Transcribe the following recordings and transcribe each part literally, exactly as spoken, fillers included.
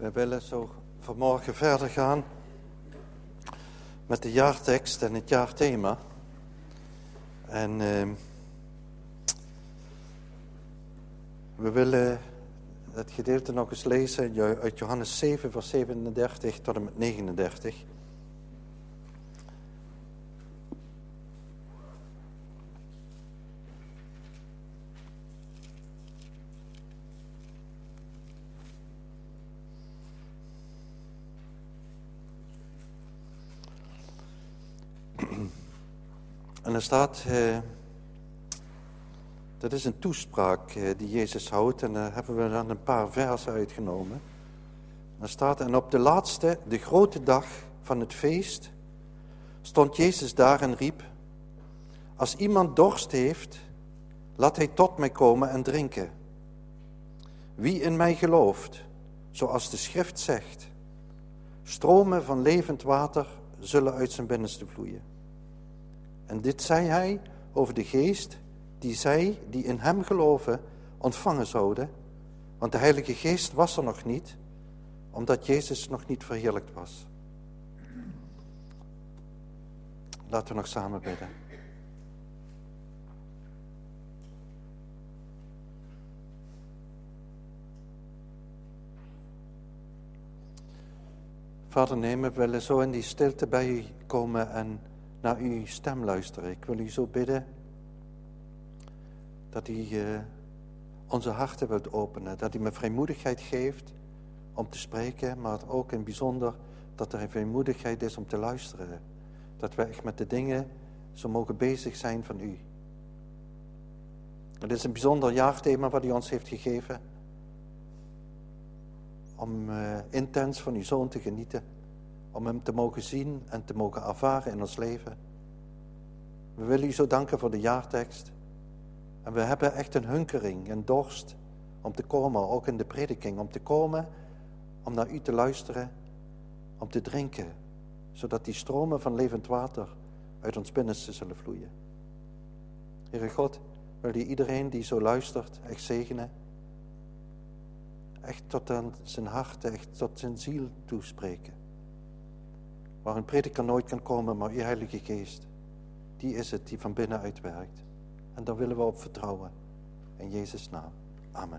We willen zo vanmorgen verder gaan met de jaartekst en het jaarthema. En uh, we willen het gedeelte nog eens lezen uit Johannes zeven, vers zevenendertig tot en met negenendertig. En er staat, uh, dat is een toespraak uh, die Jezus houdt en daar hebben we dan een paar versen uitgenomen. Er staat, en op de laatste, de grote dag van het feest, stond Jezus daar en riep, als iemand dorst heeft, laat hij tot mij komen en drinken. Wie in mij gelooft, zoals de schrift zegt, stromen van levend water zullen uit zijn binnenste vloeien. En dit zei hij over de geest die zij, die in hem geloven, ontvangen zouden. Want de Heilige Geest was er nog niet, omdat Jezus nog niet verheerlijkt was. Laten we nog samen bidden. Vader, neem, we willen zo in die stilte bij u komen en naar uw stem luisteren. Ik wil u zo bidden dat u uh, onze harten wilt openen. Dat u me vrijmoedigheid geeft om te spreken, maar ook in het bijzonder dat er een vrijmoedigheid is om te luisteren. Dat we echt met de dingen zo mogen bezig zijn van u. Het is een bijzonder jaarthema wat u ons heeft gegeven. Om uh, intens van uw Zoon te genieten. Om hem te mogen zien en te mogen ervaren in ons leven. We willen u zo danken voor de jaartekst. En we hebben echt een hunkering, een dorst om te komen, ook in de prediking. Om te komen, om naar u te luisteren, om te drinken. Zodat die stromen van levend water uit ons binnenste zullen vloeien. Heere God, wil u iedereen die zo luistert echt zegenen. Echt tot aan zijn hart, echt tot zijn ziel toespreken. Waar een prediker nooit kan komen, maar uw Heilige Geest, die is het die van binnenuit werkt. En daar willen we op vertrouwen. In Jezus' naam. Amen.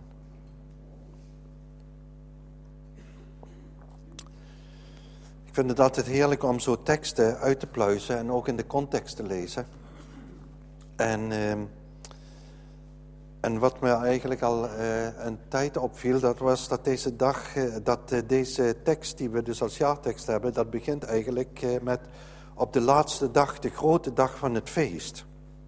Ik vind het altijd heerlijk om zo teksten uit te pluizen en ook in de context te lezen. En, uh, en wat me eigenlijk al uh, een tijd opviel, dat was dat deze dag, uh, dat uh, deze tekst die we dus als jaartekst hebben, dat begint eigenlijk uh, met op de laatste dag, de grote dag van het feest.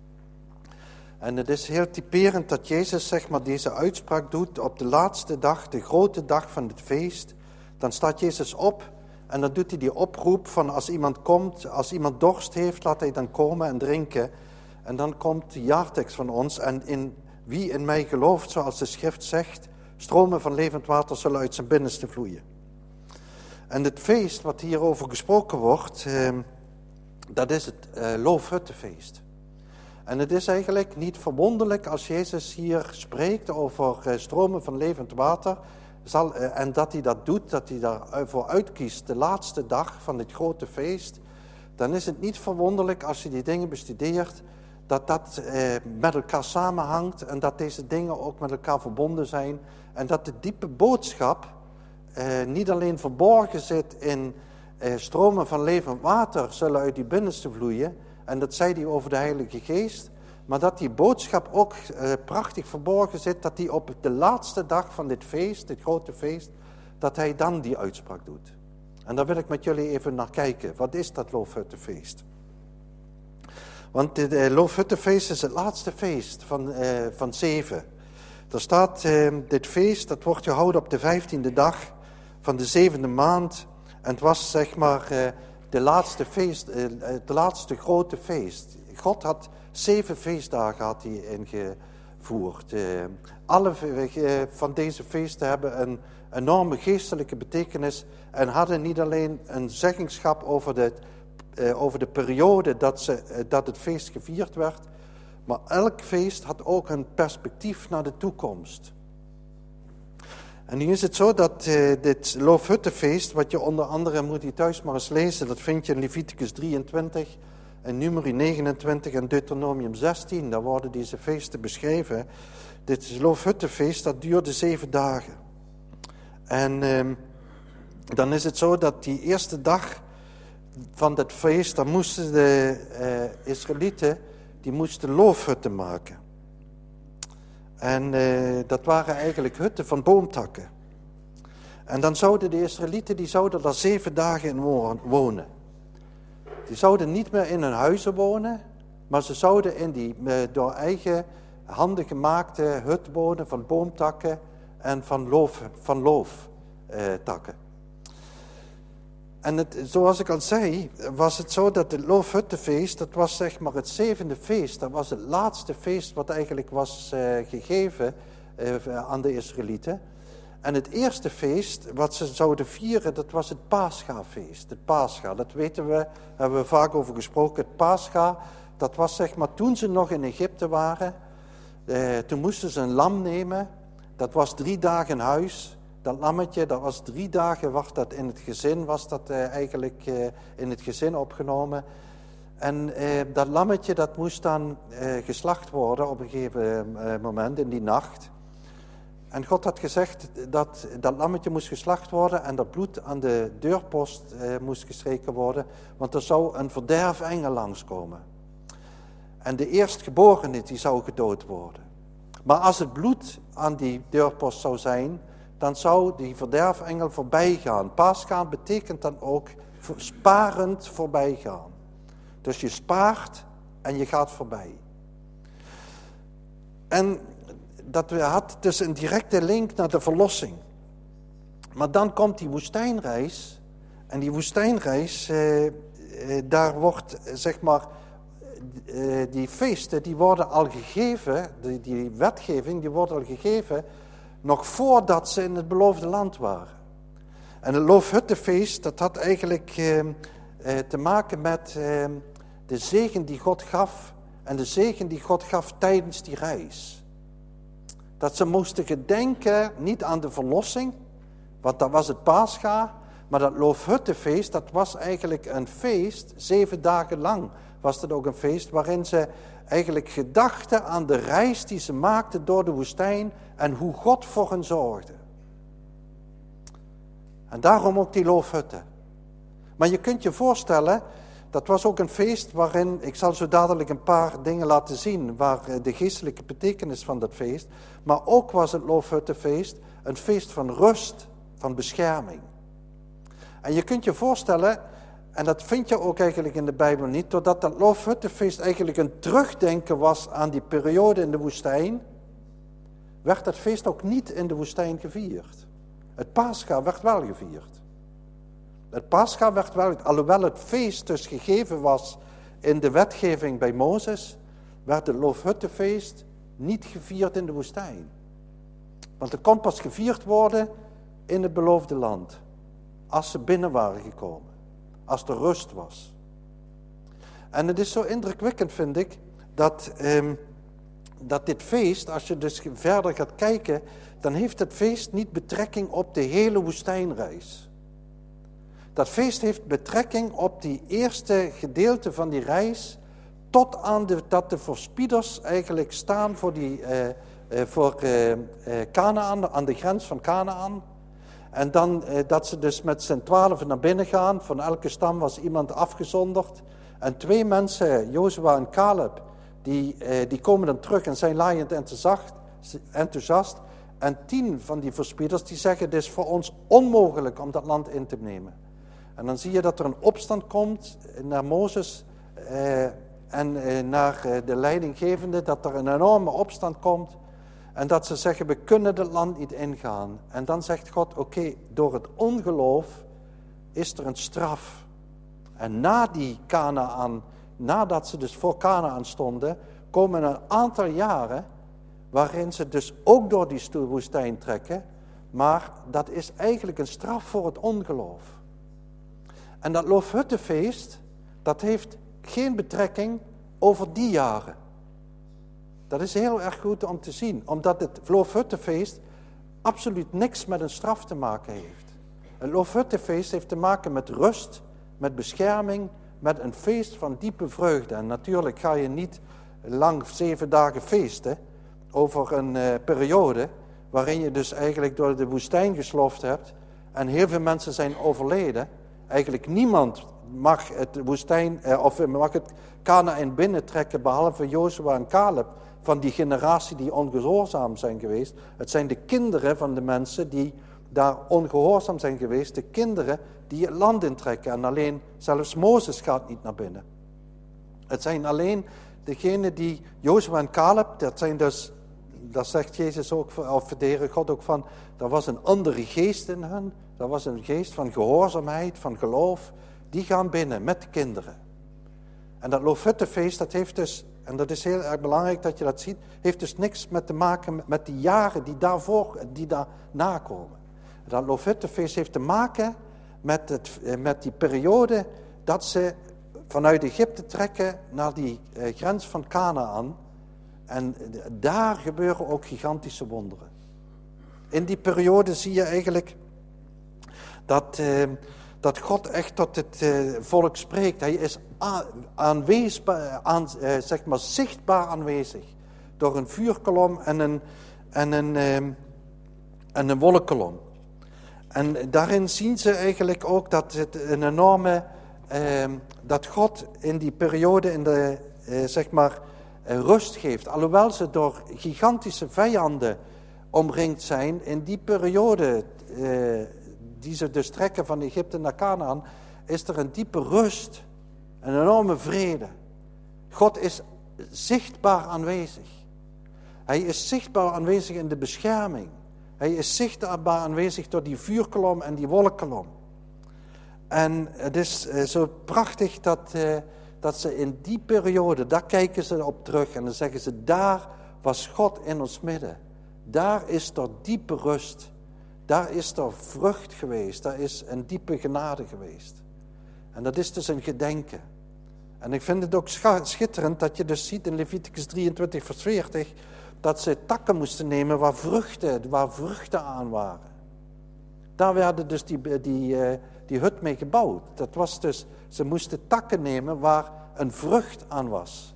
En het is heel typerend dat Jezus zeg maar deze uitspraak doet op de laatste dag, de grote dag van het feest. Dan staat Jezus op en dan doet hij die oproep van als iemand komt, als iemand dorst heeft, laat hij dan komen en drinken. En dan komt de jaartekst van ons en in wie in mij gelooft, zoals de schrift zegt, stromen van levend water zullen uit zijn binnenste vloeien. En het feest wat hierover gesproken wordt, eh, dat is het eh, Loofhuttenfeest. En het is eigenlijk niet verwonderlijk als Jezus hier spreekt over uh, stromen van levend water. Zal, uh, en dat hij dat doet, dat hij daarvoor uitkiest, de laatste dag van dit grote feest. Dan is het niet verwonderlijk als je die dingen bestudeert, dat dat uh, met elkaar samenhangt. En dat deze dingen ook met elkaar verbonden zijn. En dat de diepe boodschap uh, niet alleen verborgen zit in uh, stromen van levend water zullen uit die binnenste vloeien. En dat zei hij over de Heilige Geest. Maar dat die boodschap ook uh, prachtig verborgen zit. Dat hij op de laatste dag van dit feest, dit grote feest. Dat hij dan die uitspraak doet. En daar wil ik met jullie even naar kijken. Wat is dat Loofhuttenfeest? Want het uh, Loofhuttenfeest is het laatste feest van, uh, van zeven. Er staat uh, dit feest, dat wordt gehouden op de vijftiende dag van de zevende maand. En het was zeg maar... Uh, De laatste feest, het laatste grote feest. God had zeven feestdagen had hij ingevoerd. Alle van deze feesten hebben een enorme geestelijke betekenis en hadden niet alleen een zeggenschap over de, over de periode dat, ze, dat het feest gevierd werd, maar elk feest had ook een perspectief naar de toekomst. En nu is het zo dat uh, dit Loofhuttenfeest, wat je onder andere moet je thuis maar eens lezen, dat vind je in Leviticus drieëntwintig, en Numeri negenentwintig en Deuteronomium zestien. Daar worden deze feesten beschreven. Dit Loofhuttenfeest, dat duurde zeven dagen. En uh, dan is het zo dat die eerste dag van dat feest, dan moesten de uh, Israëlieten, die moesten loofhutten maken. En uh, dat waren eigenlijk hutten van boomtakken. En dan zouden de Israëlieten, die zouden daar zeven dagen in wonen. Die zouden niet meer in hun huizen wonen, maar ze zouden in die uh, door eigen handen gemaakte hut wonen van boomtakken en van loof, van looftakken. Uh, En het, zoals ik al zei, was het zo dat het Loofhuttenfeest, dat was zeg maar het zevende feest. Dat was het laatste feest wat eigenlijk was uh, gegeven uh, aan de Israëlieten. En het eerste feest wat ze zouden vieren, dat was het Paschafeest. Het Pascha, dat weten we, hebben we vaak over gesproken. Het Pascha, dat was zeg maar toen ze nog in Egypte waren. Uh, toen moesten ze een lam nemen. Dat was drie dagen in huis. Dat lammetje, dat was drie dagen, was dat in het gezin, was dat uh, eigenlijk uh, in het gezin opgenomen. En uh, dat lammetje, dat moest dan uh, geslacht worden op een gegeven uh, moment in die nacht. En God had gezegd dat dat lammetje moest geslacht worden en dat bloed aan de deurpost uh, moest gestreken worden, want er zou een verderfengel langskomen. En de eerstgeborene, die zou gedood worden. Maar als het bloed aan die deurpost zou zijn, dan zou die verderfengel voorbij gaan. Paasgaan betekent dan ook sparend voorbij gaan. Dus je spaart en je gaat voorbij. En dat had dus een directe link naar de verlossing. Maar dan komt die woestijnreis. En die woestijnreis, eh, eh, daar wordt zeg maar, eh, die feesten, die worden al gegeven, die, die wetgeving, die wordt al gegeven nog voordat ze in het beloofde land waren. En het Loofhuttenfeest, dat had eigenlijk eh, eh, te maken met eh, de zegen die God gaf. En de zegen die God gaf tijdens die reis. Dat ze moesten gedenken, niet aan de verlossing, want dat was het Pascha. Maar dat Loofhuttenfeest, dat was eigenlijk een feest, zeven dagen lang was dat ook een feest, waarin ze eigenlijk gedachten aan de reis die ze maakten door de woestijn en hoe God voor hen zorgde. En daarom ook die loofhutten. Maar je kunt je voorstellen, dat was ook een feest waarin, ik zal zo dadelijk een paar dingen laten zien, waar de geestelijke betekenis van dat feest, maar ook was het Loofhuttenfeest een feest van rust, van bescherming. En je kunt je voorstellen, en dat vind je ook eigenlijk in de Bijbel niet, doordat dat Loofhuttenfeest eigenlijk een terugdenken was aan die periode in de woestijn, werd dat feest ook niet in de woestijn gevierd. Het Pascha werd wel gevierd. Het Pascha werd wel, alhoewel het feest dus gegeven was in de wetgeving bij Mozes, werd het Loofhuttenfeest niet gevierd in de woestijn. Want het kon pas gevierd worden in het beloofde land, als ze binnen waren gekomen, als er rust was. En het is zo indrukwekkend, vind ik, dat, eh, dat dit feest, als je dus verder gaat kijken, dan heeft het feest niet betrekking op de hele woestijnreis. Dat feest heeft betrekking op die eerste gedeelte van die reis, tot aan de, dat de verspieders eigenlijk staan voor, die, uh, uh, voor uh, uh, Kanaan, aan de grens van Kanaan. En dan uh, dat ze dus met z'n twaalf naar binnen gaan, van elke stam was iemand afgezonderd. En twee mensen, Jozua en Caleb, die, uh, die komen dan terug en zijn laaiend enthousiast. En tien van die verspieders die zeggen, het is voor ons onmogelijk om dat land in te nemen. En dan zie je dat er een opstand komt naar Mozes eh, en eh, naar eh, de leidinggevende, dat er een enorme opstand komt. En dat ze zeggen, we kunnen het land niet ingaan. En dan zegt God, oké, okay, door het ongeloof is er een straf. En na die Kanaan, nadat ze dus voor Kanaan stonden, komen een aantal jaren waarin ze dus ook door die woestijn trekken. Maar dat is eigenlijk een straf voor het ongeloof. En dat Loofhuttenfeest, dat heeft geen betrekking over die jaren. Dat is heel erg goed om te zien, omdat het Loofhuttenfeest absoluut niks met een straf te maken heeft. Een Loofhuttenfeest heeft te maken met rust, met bescherming, met een feest van diepe vreugde. En natuurlijk ga je niet lang zeven dagen feesten over een uh, periode waarin je dus eigenlijk door de woestijn gesloofd hebt en heel veel mensen zijn overleden. Eigenlijk niemand mag het woestijn, uh, of mag het Kanaän binnentrekken behalve Jozua en Caleb van die generatie die ongehoorzaam zijn geweest. Het zijn de kinderen van de mensen die daar ongehoorzaam zijn geweest, de kinderen die het land intrekken. En alleen, zelfs Mozes gaat niet naar binnen. Het zijn alleen degenen die, Jozua en Caleb, dat zijn dus, dat zegt Jezus ook, of de Heere God ook van, er was een andere geest in hen, er was een geest van gehoorzaamheid, van geloof, die gaan binnen met de kinderen. En dat Loofhuttenfeest, dat heeft dus, en dat is heel erg belangrijk dat je dat ziet, heeft dus niks met te maken met die jaren die daarvoor, die daarna komen. Dat Loofhuttenfeest heeft te maken met, het, met die periode dat ze vanuit Egypte trekken naar die eh, grens van Kanaan. En daar gebeuren ook gigantische wonderen. In die periode zie je eigenlijk dat, eh, dat God echt tot het eh, volk spreekt. Hij is aanwezig, aan, eh, zeg maar zichtbaar aanwezig. Door een vuurkolom en een, en een, eh, en een wolkkolom. En daarin zien ze eigenlijk ook dat het een enorme, eh, dat God in die periode in de, eh, zeg maar, eh, rust geeft. Alhoewel ze door gigantische vijanden omringd zijn, in die periode eh, die ze dus trekken van Egypte naar Kanaan, is er een diepe rust, een enorme vrede. God is zichtbaar aanwezig. Hij is zichtbaar aanwezig in de bescherming. Hij is zichtbaar aanwezig door die vuurkolom en die wolkkolom. En het is uh, zo prachtig dat, uh, dat ze in die periode, daar kijken ze op terug en dan zeggen ze, daar was God in ons midden. Daar is er diepe rust. Daar is er vrucht geweest. Daar is een diepe genade geweest. En dat is dus een gedenken. En ik vind het ook schitterend dat je dus ziet in Leviticus drieëntwintig vers veertig... dat ze takken moesten nemen waar vruchten, waar vruchten aan waren. Daar werden dus die, die, uh, die hut mee gebouwd. Dat was dus, ze moesten takken nemen waar een vrucht aan was.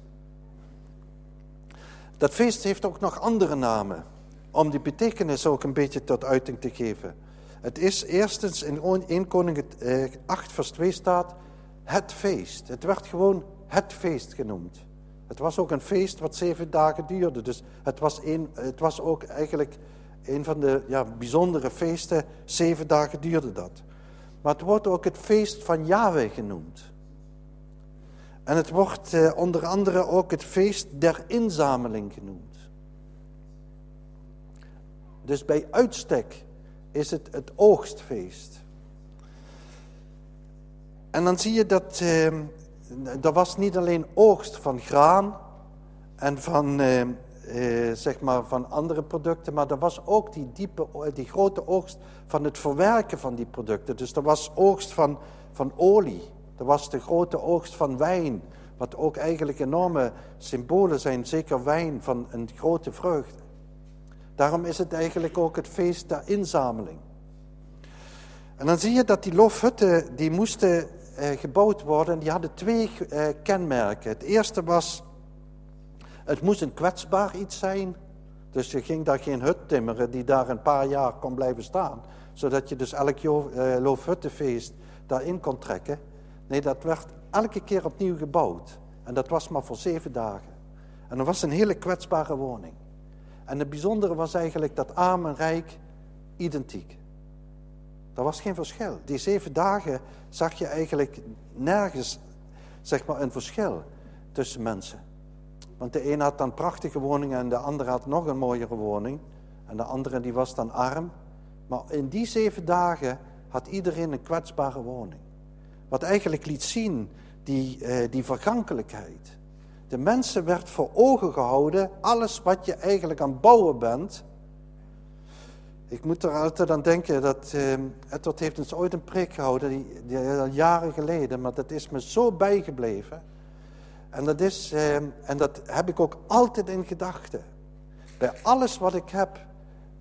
Dat feest heeft ook nog andere namen, om die betekenis ook een beetje tot uiting te geven. Het is eerstens in eerste Koningen acht vers twee staat, het feest. Het werd gewoon het feest genoemd. Het was ook een feest wat zeven dagen duurde. Dus het was, een, het was ook eigenlijk een van de ja, bijzondere feesten. Zeven dagen duurde dat. Maar het wordt ook het feest van Yahweh genoemd. En het wordt eh, onder andere ook het feest der inzameling genoemd. Dus bij uitstek is het het oogstfeest. En dan zie je dat eh, er was niet alleen oogst van graan en van, eh, eh, zeg maar van andere producten, maar er was ook die, diepe, die grote oogst van het verwerken van die producten. Dus er was oogst van, van olie, er was de grote oogst van wijn, wat ook eigenlijk enorme symbolen zijn, zeker wijn van een grote vreugde. Daarom is het eigenlijk ook het feest der inzameling. En dan zie je dat die loofhutten, die moesten eh, gebouwd worden, en die hadden twee eh, kenmerken. Het eerste was, het moest een kwetsbaar iets zijn. Dus je ging daar geen hut timmeren die daar een paar jaar kon blijven staan. Zodat je dus elk jo- eh, loofhuttenfeest daarin kon trekken. Nee, dat werd elke keer opnieuw gebouwd. En dat was maar voor zeven dagen. En dat was een hele kwetsbare woning. En het bijzondere was eigenlijk dat arm en rijk identiek. Er was geen verschil. Die zeven dagen zag je eigenlijk nergens, zeg maar, een verschil tussen mensen. Want de een had dan prachtige woningen en de andere had nog een mooiere woning. En de andere die was dan arm. Maar in die zeven dagen had iedereen een kwetsbare woning. Wat eigenlijk liet zien die, uh, die vergankelijkheid. De mensen werd voor ogen gehouden, alles wat je eigenlijk aan het bouwen bent. Ik moet er altijd aan denken dat uh, Edward heeft ons ooit een preek gehouden, die, die, al jaren geleden, maar dat is me zo bijgebleven. En dat, is, uh, en dat heb ik ook altijd in gedachten. Bij alles wat ik heb,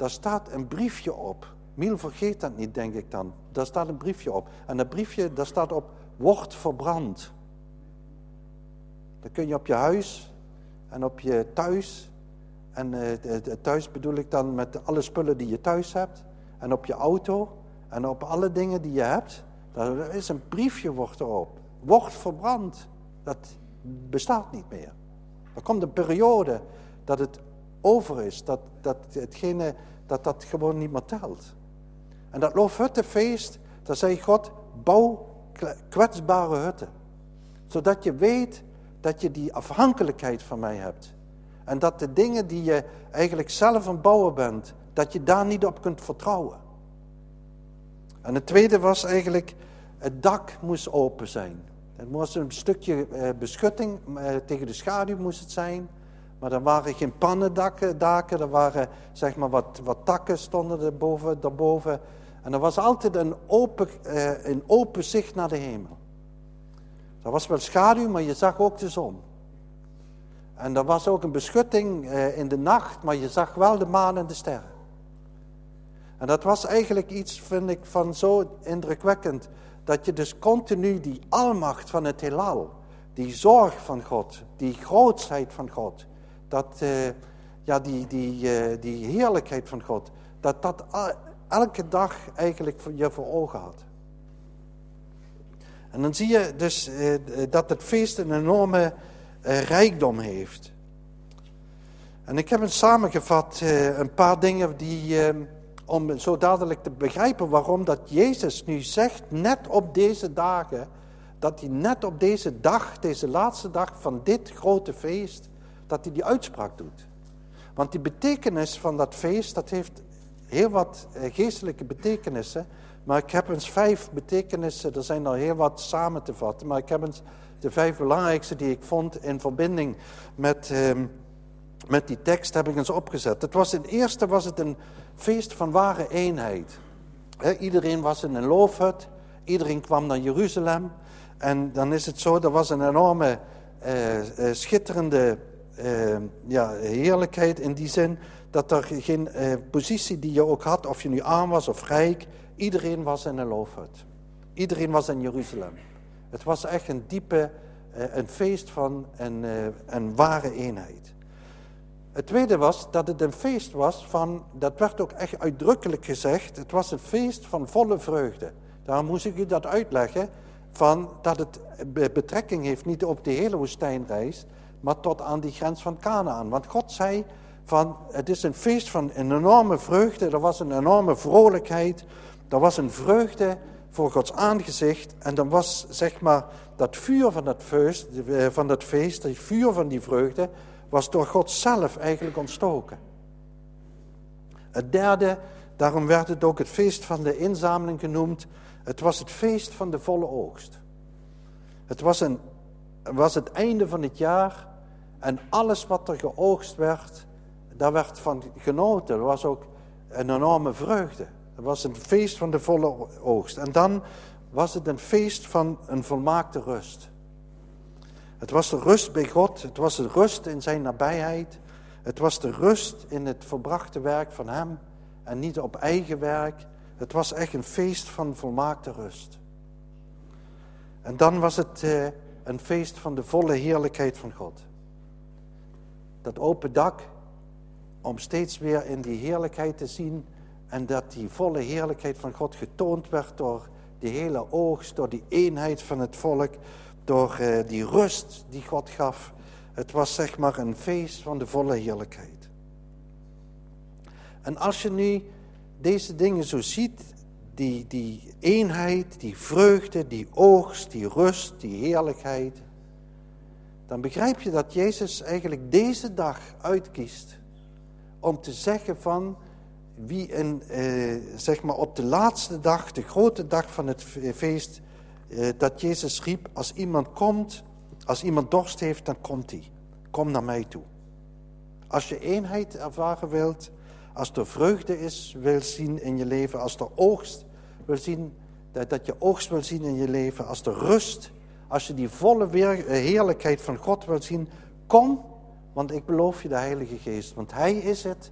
daar staat een briefje op. Miel vergeet dat niet, denk ik dan. Daar staat een briefje op. En dat briefje, daar staat op, wordt verbrand. Dat kun je op je huis en op je thuis. En uh, thuis bedoel ik dan met alle spullen die je thuis hebt. En op je auto. En op alle dingen die je hebt. Daar is een briefje, wordt erop. Wordt verbrand. Dat bestaat niet meer. Er komt een periode dat het over is. Dat, dat, hetgene, dat dat gewoon niet meer telt. En dat Loofhuttenfeest, daar zei God, bouw kwetsbare hutten. Zodat je weet dat je die afhankelijkheid van mij hebt. En dat de dingen die je eigenlijk zelf aan het bouwen bent, dat je daar niet op kunt vertrouwen. En het tweede was eigenlijk, het dak moest open zijn. Het moest een stukje eh, beschutting, eh, tegen de schaduw moest het zijn. Maar er waren geen pannendaken, daken, er waren zeg maar wat, wat takken stonden er boven, daarboven. En er was altijd een open, eh, een open zicht naar de hemel. Er was wel schaduw, maar je zag ook de zon. En er was ook een beschutting eh, in de nacht, maar je zag wel de maan en de sterren. En dat was eigenlijk iets, vind ik, van zo indrukwekkend. Dat je dus continu die almacht van het heelal, die zorg van God, die grootsheid van God, dat, uh, ja, die, die, uh, die heerlijkheid van God, dat dat elke dag eigenlijk je voor ogen had. En dan zie je dus uh, dat het feest een enorme uh, rijkdom heeft. En ik heb het samengevat, uh, een paar dingen die... Uh, om zo dadelijk te begrijpen waarom dat Jezus nu zegt, net op deze dagen, dat hij net op deze dag, deze laatste dag van dit grote feest, dat hij die uitspraak doet. Want die betekenis van dat feest, dat heeft heel wat geestelijke betekenissen, maar ik heb eens vijf betekenissen, er zijn er heel wat samen te vatten, maar ik heb eens de vijf belangrijkste die ik vond in verbinding met... Uh, Met die tekst heb ik eens opgezet. Het was in het eerste was het een feest van ware eenheid. He, iedereen was in een loofhut. Iedereen kwam naar Jeruzalem. En dan is het zo, er was een enorme uh, uh, schitterende uh, ja, heerlijkheid in die zin. Dat er geen uh, positie die je ook had, of je nu arm was of rijk. Iedereen was in een loofhut. Iedereen was in Jeruzalem. Het was echt een diepe, uh, een feest van een, uh, een ware eenheid. Het tweede was dat het een feest was van, dat werd ook echt uitdrukkelijk gezegd, het was een feest van volle vreugde. Daarom moest ik u dat uitleggen, van dat het betrekking heeft niet op de hele woestijnreis, maar tot aan die grens van Kanaan. Want God zei van, het is een feest van een enorme vreugde, er was een enorme vrolijkheid, er was een vreugde voor Gods aangezicht. En dan was zeg maar dat vuur van dat feest, van dat feest, het vuur van die vreugde, was door God zelf eigenlijk ontstoken. Het derde, daarom werd het ook het feest van de inzameling genoemd. Het was het feest van de volle oogst. Het was, een, was het einde van het jaar en alles wat er geoogst werd, daar werd van genoten. Er was ook een enorme vreugde. Het was een feest van de volle oogst. En dan was het een feest van een volmaakte rust. Het was de rust bij God, het was de rust in zijn nabijheid. Het was de rust in het volbrachte werk van hem en niet op eigen werk. Het was echt een feest van volmaakte rust. En dan was het uh, een feest van de volle heerlijkheid van God. Dat open dak, om steeds weer in die heerlijkheid te zien en dat die volle heerlijkheid van God getoond werd door die hele oogst, door die eenheid van het volk, door uh, die rust die God gaf. Het was zeg maar een feest van de volle heerlijkheid. En als je nu deze dingen zo ziet, die, die eenheid, die vreugde, die oogst, die rust, die heerlijkheid, dan begrijp je dat Jezus eigenlijk deze dag uitkiest om te zeggen van wie in, eh, zeg maar op de laatste dag, de grote dag van het feest, eh, dat Jezus riep, als iemand komt, als iemand dorst heeft, dan komt hij. Kom naar mij toe. Als je eenheid ervaren wilt, als er vreugde is, wil zien in je leven, als er oogst wil zien, dat je oogst wil zien in je leven, als er rust, als je die volle weer, heerlijkheid van God wil zien, kom, want ik beloof je de Heilige Geest. Want Hij is het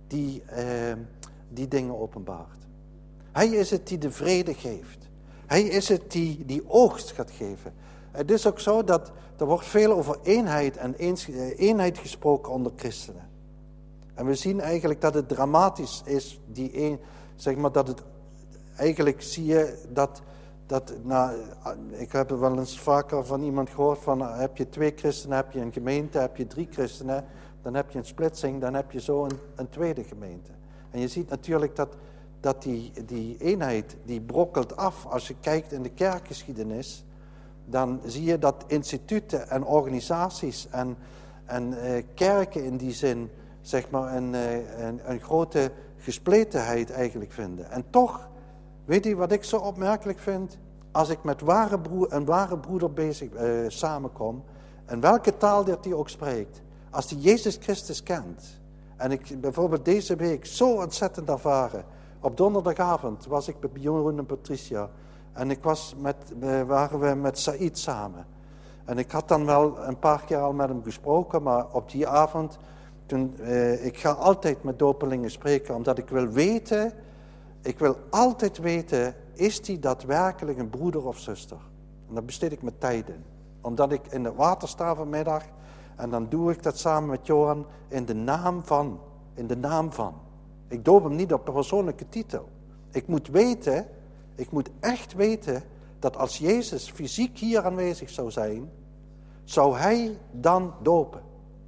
die, uh, die dingen openbaart. Hij is het die de vrede geeft. Hij is het die die oogst gaat geven. Het is ook zo dat er wordt veel over eenheid en eens, uh, eenheid gesproken onder christenen. En we zien eigenlijk dat het dramatisch is, die een, zeg maar dat het, eigenlijk zie je dat, dat nou, ik heb het wel eens vaker van iemand gehoord van, heb je twee christenen, heb je een gemeente, heb je drie christenen, dan heb je een splitsing, dan heb je zo een, een tweede gemeente. En je ziet natuurlijk dat, dat die, die eenheid, die brokkelt af. Als je kijkt in de kerkgeschiedenis, dan zie je dat instituten en organisaties en, en uh, kerken in die zin, zeg maar, een, een, een grote gespletenheid eigenlijk vinden. En toch, weet u wat ik zo opmerkelijk vind? Als ik met ware broer, een ware broeder bezig uh, samenkom, en welke taal dat hij ook spreekt, als die Jezus Christus kent, en ik bijvoorbeeld deze week zo ontzettend ervaren, op donderdagavond was ik bij Jeroen en Patricia, en ik was met, uh, waren we met Saïd samen. En ik had dan wel een paar keer al met hem gesproken, maar op die avond, toen, uh, ik ga altijd met dopelingen spreken, omdat ik wil weten, ik wil altijd weten, is die daadwerkelijk een broeder of zuster? En daar besteed ik mijn tijd in. Omdat ik in het water sta vanmiddag, en dan doe ik dat samen met Johan in de naam van, in de naam van. Ik doop hem niet op persoonlijke titel. Ik moet weten, ik moet echt weten, dat als Jezus fysiek hier aanwezig zou zijn, zou hij dan dopen.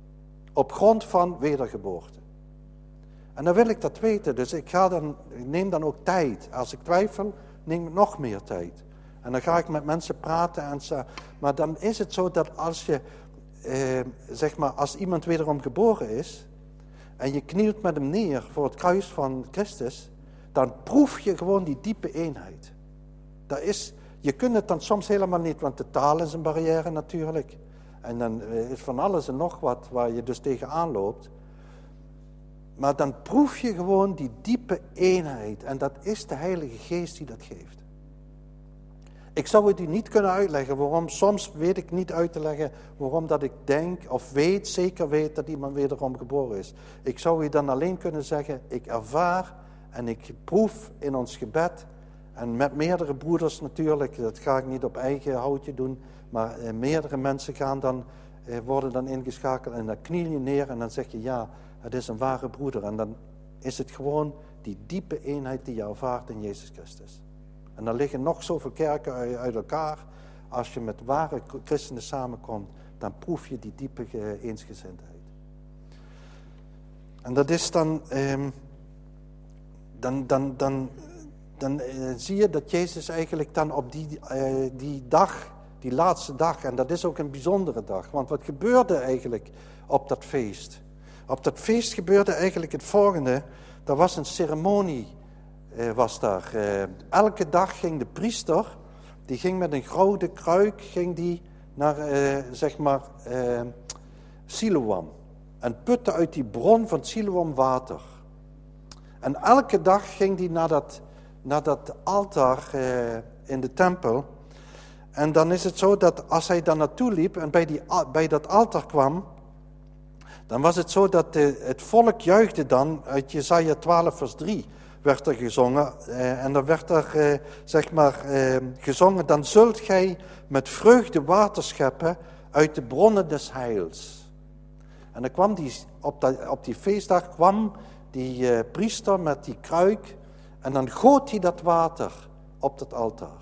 Op grond van wedergeboorte. En dan wil ik dat weten, dus ik, ga dan, ik neem dan ook tijd. Als ik twijfel, neem ik nog meer tijd. En dan ga ik met mensen praten. En zo. Maar dan is het zo dat als je, eh, zeg maar, als iemand wederom geboren is, en je knielt met hem neer voor het kruis van Christus, dan proef je gewoon die diepe eenheid. Dat is, je kunt het dan soms helemaal niet, want de taal is een barrière natuurlijk. En dan is van alles en nog wat waar je dus tegenaan loopt. Maar dan proef je gewoon die diepe eenheid. En dat is de Heilige Geest die dat geeft. Ik zou het u niet kunnen uitleggen waarom. Soms weet ik niet uit te leggen waarom dat ik denk of weet, zeker weet dat iemand wederom geboren is. Ik zou u dan alleen kunnen zeggen, ik ervaar en ik proef in ons gebed. En met meerdere broeders natuurlijk, dat ga ik niet op eigen houtje doen. Maar eh, meerdere mensen gaan dan, eh, worden dan ingeschakeld en dan kniel je neer en dan zeg je ja, het is een ware broeder. En dan is het gewoon die diepe eenheid die je ervaart in Jezus Christus. En dan liggen nog zoveel kerken uit, uit elkaar. Als je met ware christenen samenkomt, dan proef je die diepe uh, eensgezindheid. En dat is dan, eh, dan, dan, dan, dan uh, zie je dat Jezus eigenlijk dan op die, uh, die dag, die laatste dag, en dat is ook een bijzondere dag. Want wat gebeurde eigenlijk op dat feest? Op dat feest gebeurde eigenlijk het volgende. Er was een ceremonie, uh, was daar. Uh, elke dag ging de priester, die ging met een gouden kruik, ging die naar, uh, zeg maar, uh, Siloam. En putte uit die bron van Siloam water. En elke dag ging die naar dat, naar dat altaar uh, in de tempel. En dan is het zo dat als hij daar naartoe liep en bij, die, bij dat altaar kwam, dan was het zo dat de, het volk juichte dan, uit Jesaja twaalf vers drie werd er gezongen. Eh, en dan werd er, eh, zeg maar, eh, gezongen, dan zult gij met vreugde water scheppen uit de bronnen des heils. En dan kwam die, op, dat, op die feestdag kwam die eh, priester met die kruik en dan goot hij dat water op dat altaar.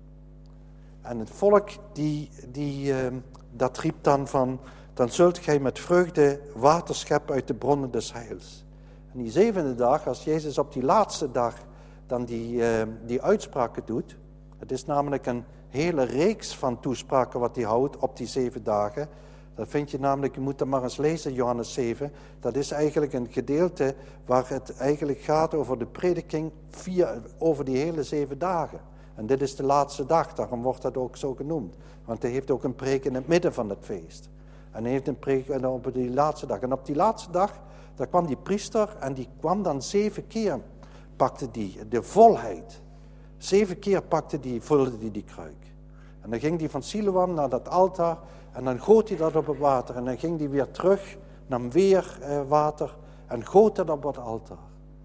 En het volk, die, die, uh, dat riep dan van, dan zult gij met vreugde water scheppen uit de bronnen des heils. En die zevende dag, als Jezus op die laatste dag dan die, uh, die uitspraken doet, het is namelijk een hele reeks van toespraken wat hij houdt op die zeven dagen. Dat vind je namelijk, je moet dat maar eens lezen, Johannes zeven. Dat is eigenlijk een gedeelte waar het eigenlijk gaat over de prediking vier, over die hele zeven dagen. En dit is de laatste dag, daarom wordt dat ook zo genoemd. Want hij heeft ook een preek in het midden van het feest. En hij heeft een preek op die laatste dag. En op die laatste dag, daar kwam die priester en die kwam dan zeven keer, pakte die de volheid. Zeven keer pakte die, vulde die die kruik. En dan ging die van Siloam naar dat altaar en dan goot hij dat op het water. En dan ging die weer terug, nam weer eh, water en goot het op het altaar.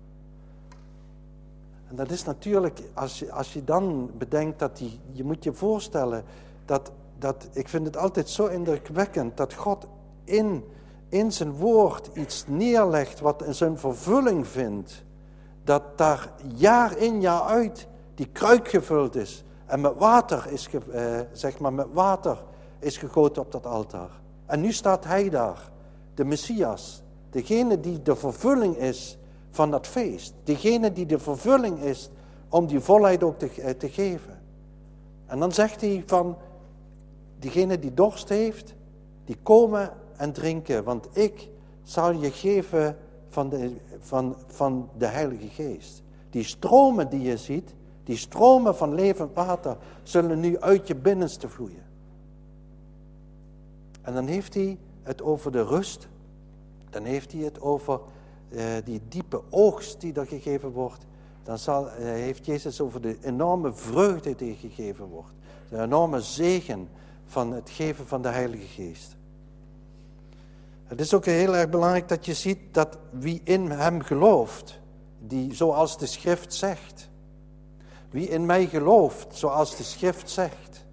En dat is natuurlijk, als je, als je dan bedenkt dat die, je moet je voorstellen, dat, dat, ik vind het altijd zo indrukwekkend, dat God in, in zijn woord iets neerlegt wat in zijn vervulling vindt. Dat daar jaar in jaar uit die kruik gevuld is en met water is, ge, eh, zeg maar, met water is gegoten op dat altaar. En nu staat hij daar, de Messias, degene die de vervulling is van dat feest. Degene die de vervulling is om die volheid ook te, te geven. En dan zegt hij van, diegene die dorst heeft, die komen en drinken, want ik zal je geven van de, van, van de Heilige Geest. Die stromen die je ziet, die stromen van levend water, zullen nu uit je binnenste vloeien. En dan heeft hij het over de rust, dan heeft hij het over uh, die diepe oogst die er gegeven wordt. Dan zal, uh, heeft Jezus over de enorme vreugde die gegeven wordt. De enorme zegen van het geven van de Heilige Geest. Het is ook heel erg belangrijk dat je ziet dat wie in hem gelooft, die zoals de schrift zegt. Wie in mij gelooft, zoals de schrift zegt.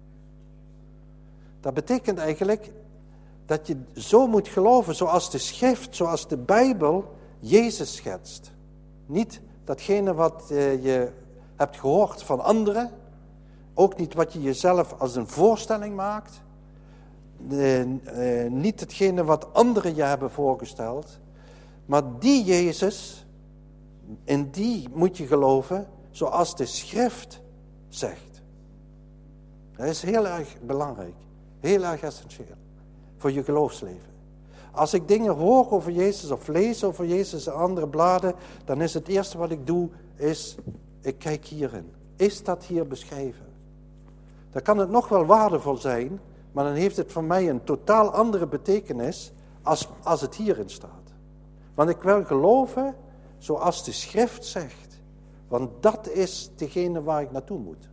Dat betekent eigenlijk dat je zo moet geloven zoals de schrift, zoals de Bijbel Jezus schetst. Niet datgene wat je hebt gehoord van anderen. Ook niet wat je jezelf als een voorstelling maakt. Uh, uh, niet hetgene wat anderen je hebben voorgesteld. Maar die Jezus, in die moet je geloven zoals de schrift zegt. Dat is heel erg belangrijk. Heel erg essentieel. Voor je geloofsleven. Als ik dingen hoor over Jezus of lees over Jezus in andere bladen, dan is het eerste wat ik doe, is, ik kijk hierin. Is dat hier beschreven? Dan kan het nog wel waardevol zijn, maar dan heeft het voor mij een totaal andere betekenis als, als het hierin staat. Want ik wil geloven zoals de schrift zegt. Want dat is degene waar ik naartoe moet.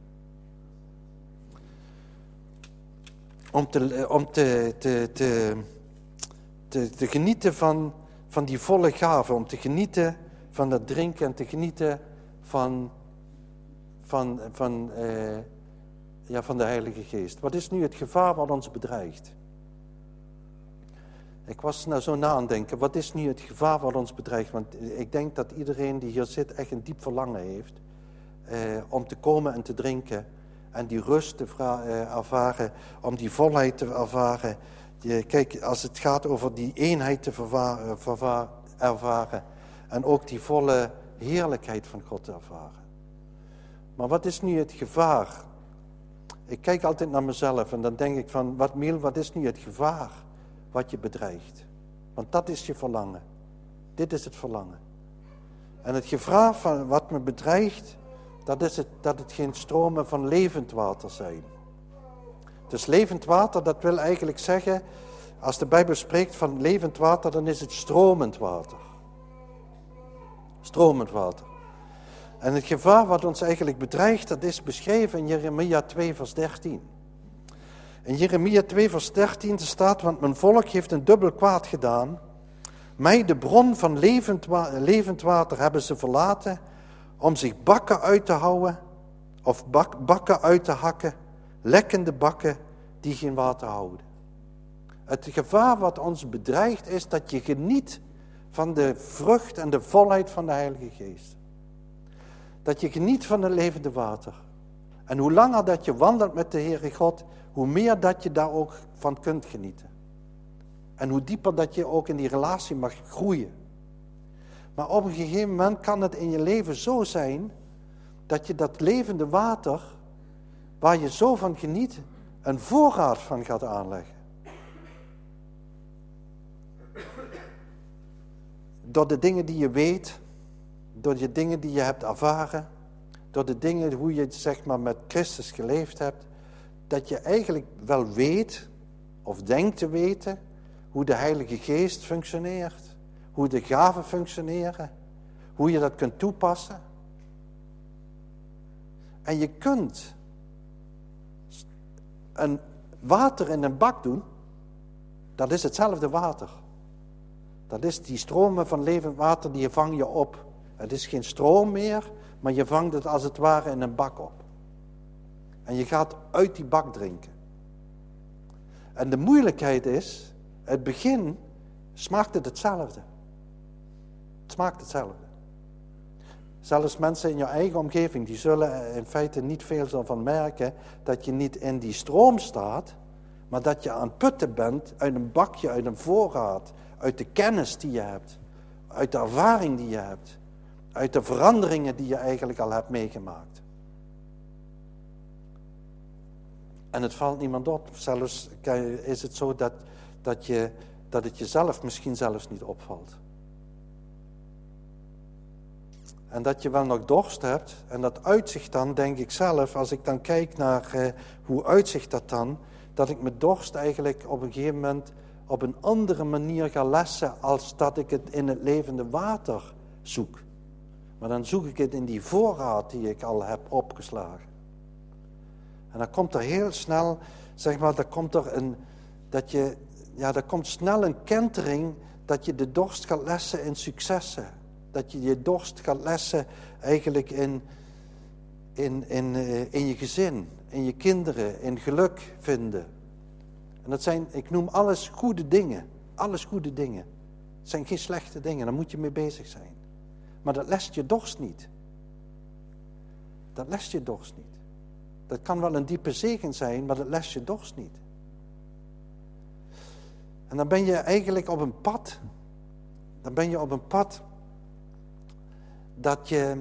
Om te, om te, te, te, te, te genieten van, van die volle gave. Om te genieten van dat drinken en te genieten van, van, van, uh, ja, van de Heilige Geest. Wat is nu het gevaar wat ons bedreigt? Ik was nou zo na aan het denken, wat is nu het gevaar wat ons bedreigt? Want ik denk dat iedereen die hier zit echt een diep verlangen heeft eh, om te komen en te drinken en die rust te vra- eh, ervaren, om die volheid te ervaren. Je, kijk, als het gaat over die eenheid te verva- verva- ervaren en ook die volle heerlijkheid van God te ervaren. Maar wat is nu het gevaar? Ik kijk altijd naar mezelf en dan denk ik van, wat Miel, wat is nu het gevaar wat je bedreigt? Want dat is je verlangen. Dit is het verlangen. En het gevaar van wat me bedreigt, dat is het, dat het geen stromen van levend water zijn. Dus levend water, dat wil eigenlijk zeggen, als de Bijbel spreekt van levend water, dan is het stromend water. Stromend water. En het gevaar wat ons eigenlijk bedreigt, dat is beschreven in Jeremia twee vers dertien. In Jeremia twee vers dertien staat, want mijn volk heeft een dubbel kwaad gedaan. Mij, de bron van levend, wa- levend water, hebben ze verlaten om zich bakken uit te houden of bak, bakken uit te hakken, lekkende bakken die geen water houden. Het gevaar wat ons bedreigt is dat je geniet van de vrucht en de volheid van de Heilige Geest. Dat je geniet van het levende water. En hoe langer dat je wandelt met de Heere God, hoe meer dat je daar ook van kunt genieten. En hoe dieper dat je ook in die relatie mag groeien. Maar op een gegeven moment kan het in je leven zo zijn, dat je dat levende water, waar je zo van geniet, een voorraad van gaat aanleggen. Door de dingen die je weet, door de dingen die je hebt ervaren, door de dingen hoe je zeg maar met Christus geleefd hebt, dat je eigenlijk wel weet, of denkt te weten, hoe de Heilige Geest functioneert, hoe de gaven functioneren, hoe je dat kunt toepassen. En je kunt een water in een bak doen, dat is hetzelfde water. Dat is die stromen van levend water, die vang je op. Het is geen stroom meer, maar je vangt het als het ware in een bak op. En je gaat uit die bak drinken. En de moeilijkheid is, het begin smaakt het hetzelfde. Het smaakt hetzelfde. Zelfs mensen in je eigen omgeving, die zullen in feite niet veel van merken dat je niet in die stroom staat, maar dat je aan het putten bent uit een bakje, uit een voorraad, uit de kennis die je hebt, uit de ervaring die je hebt, uit de veranderingen die je eigenlijk al hebt meegemaakt. En het valt niemand op. Zelfs is het zo dat, dat, je, dat het jezelf misschien zelfs niet opvalt. En dat je wel nog dorst hebt. En dat uitzicht dan, denk ik zelf, als ik dan kijk naar eh, hoe uitzicht dat dan, dat ik mijn dorst eigenlijk op een gegeven moment op een andere manier ga lessen als dat ik het in het levende water zoek. Maar dan zoek ik het in die voorraad die ik al heb opgeslagen. En dan komt er heel snel, zeg maar, dan komt er een, dat je, ja, er komt snel een kentering dat je de dorst gaat lessen in successen. Dat je je dorst gaat lessen eigenlijk in, in, in, in je gezin, in je kinderen, in geluk vinden. En dat zijn, ik noem alles goede dingen. Alles goede dingen. Het zijn geen slechte dingen, daar moet je mee bezig zijn. Maar dat lest je dorst niet. Dat lest je dorst niet. Dat kan wel een diepe zegen zijn, maar dat lest je dorst niet. En dan ben je eigenlijk op een pad. Dan ben je op een pad dat je,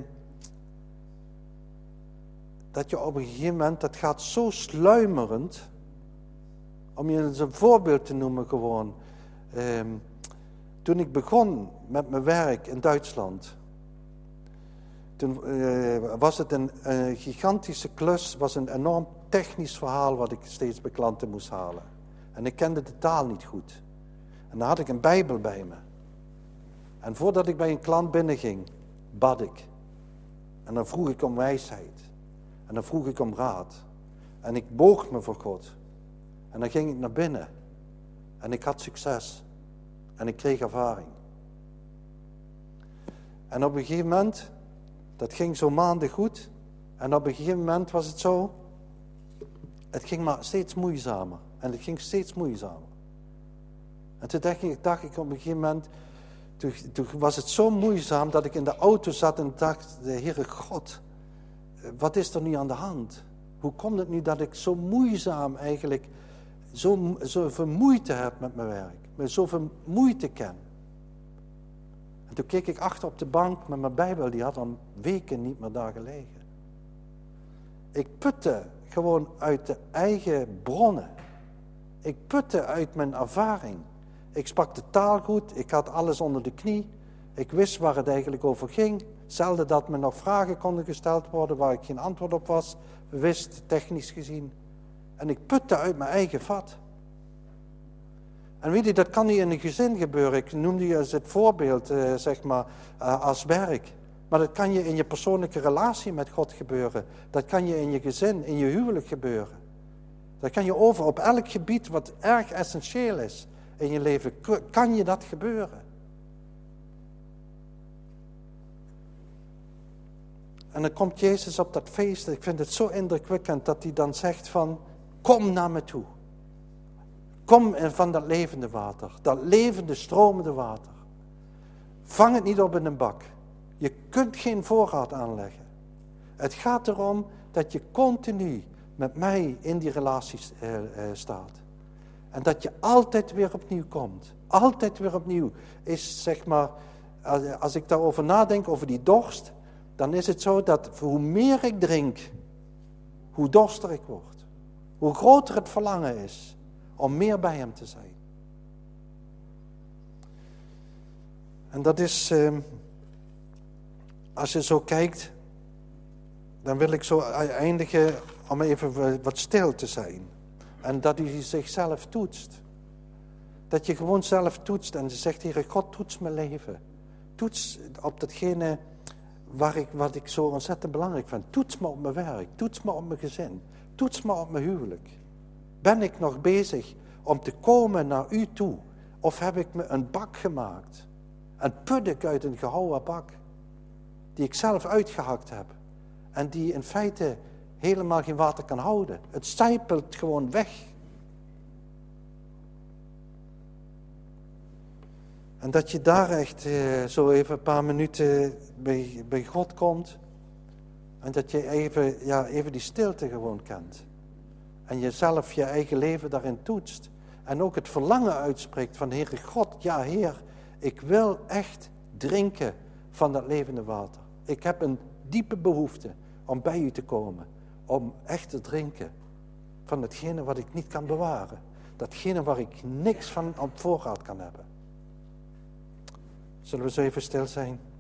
dat je op een gegeven moment, dat gaat zo sluimerend, om je eens een voorbeeld te noemen gewoon. Eh, toen ik begon met mijn werk in Duitsland, toen uh, was het een uh, gigantische klus, was een enorm technisch verhaal wat ik steeds bij klanten moest halen. En ik kende de taal niet goed. En dan had ik een Bijbel bij me. En voordat ik bij een klant binnenging, bad ik. En dan vroeg ik om wijsheid. En dan vroeg ik om raad. En ik boog me voor God. En dan ging ik naar binnen. En ik had succes. En ik kreeg ervaring. En op een gegeven moment, dat ging zo maanden goed. En op een gegeven moment was het zo, het ging maar steeds moeizamer. En het ging steeds moeizamer. En toen dacht ik, dacht ik op een gegeven moment, toen, toen was het zo moeizaam dat ik in de auto zat en dacht, de Heere God, wat is er nu aan de hand? Hoe komt het nu dat ik zo moeizaam eigenlijk, zo, zoveel moeite heb met mijn werk, met zoveel moeite ken? En toen keek ik achter op de bank met mijn Bijbel, die had al weken niet meer daar gelegen. Ik putte gewoon uit de eigen bronnen. Ik putte uit mijn ervaring. Ik sprak de taal goed, ik had alles onder de knie. Ik wist waar het eigenlijk over ging. Zelden dat me nog vragen konden gesteld worden waar ik geen antwoord op was. Wist, technisch gezien. En ik putte uit mijn eigen vat. En weet je, dat kan niet in een gezin gebeuren. Ik noemde je als het voorbeeld, eh, zeg maar, uh, als werk. Maar dat kan je in je persoonlijke relatie met God gebeuren. Dat kan je in je gezin, in je huwelijk gebeuren. Dat kan je over op elk gebied wat erg essentieel is in je leven. Kan je dat gebeuren? En dan komt Jezus op dat feest. Ik vind het zo indrukwekkend dat hij dan zegt van, kom naar me toe. Kom van dat levende water. Dat levende, stromende water. Vang het niet op in een bak. Je kunt geen voorraad aanleggen. Het gaat erom dat je continu met mij in die relatie uh, uh, staat. En dat je altijd weer opnieuw komt. Altijd weer opnieuw. Is zeg maar, als, als ik daarover nadenk, over die dorst, dan is het zo dat hoe meer ik drink, hoe dorster ik word. Hoe groter het verlangen is om meer bij hem te zijn. En dat is, uh, als je zo kijkt, dan wil ik zo eindigen om even wat stil te zijn. En dat hij zichzelf toetst. Dat je gewoon zelf toetst en zegt, Heere God, toets mijn leven. Toets op datgene waar ik, wat ik zo ontzettend belangrijk vind. Toets me op mijn werk, toets me op mijn gezin, toets me op mijn huwelijk. Ben ik nog bezig om te komen naar u toe, Of heb ik me een bak gemaakt en put ik uit een gehouwen bak die ik zelf uitgehakt heb en die in feite helemaal geen water kan houden. Het sijpelt gewoon weg. En dat je daar echt eh, zo even een paar minuten bij, bij God komt. En dat je even, ja, even die stilte gewoon kent. En jezelf je eigen leven daarin toetst. En ook het verlangen uitspreekt van Heere God, ja Heer, ik wil echt drinken van dat levende water. Ik heb een diepe behoefte om bij u te komen. Om echt te drinken van hetgene wat ik niet kan bewaren. Datgene waar ik niks van op voorraad kan hebben. Zullen we zo even stil zijn?